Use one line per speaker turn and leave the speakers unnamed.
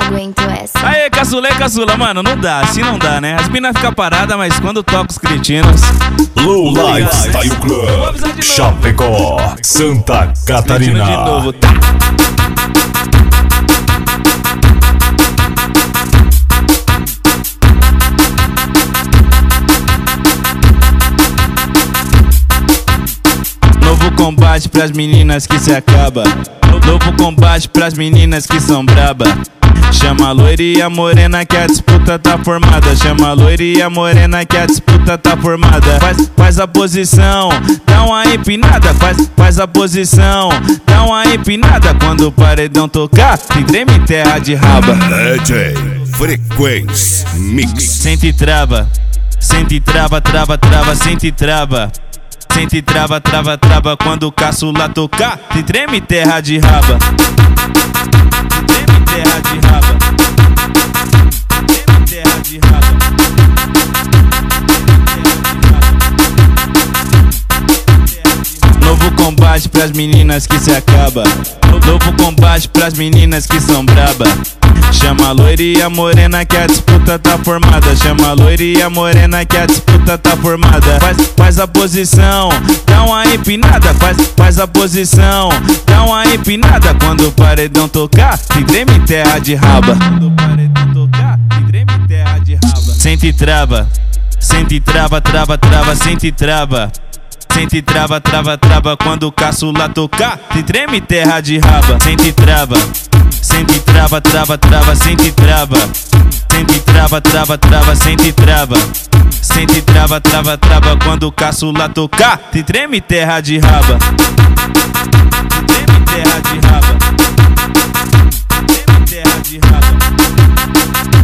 aguento essa.
Aê, caçula, mano, não dá, assim não dá, né? As minas ficam paradas, mas quando toca os cretinos.
Low Lifestyle Club, Chapecó, Santa Catarina.
De novo. Novo combate pras meninas que se acaba. Novo combate pras meninas que são braba. Chama a loira e a morena que a disputa tá formada. Chama a loira e a morena que a disputa tá formada. Faz a posição, dá uma empinada. Faz a posição, dá uma empinada. Quando o paredão tocar, se treme terra de raba.
DJ Frequência Mix.
Sente e trava, trava, sente e trava. Sente e trava, quando o caçula tocar, se treme terra de raba. Se treme terra de raba. Se treme terra de raba. Novo combate pras meninas que se acaba. Novo combate pras meninas que são braba. Chama a loira e a morena que a disputa tá formada. Chama a loira e a morena que a disputa tá formada. Faz a posição, dá uma empinada. Faz a posição, dá uma empinada. Quando o paredão tocar, se treme terra de raba. Quando o paredão tocar, se treme terra de raba. Sente e trava, trava, sente e trava. Sente e trava, quando o caçula tocar, se treme terra de raba. Sente e trava, trava, sente e trava. Sente e trava, sente e trava. Sente e trava, quando o caçula tocar, se treme terra de raba. Se treme terra de raba. Se treme terra de raba.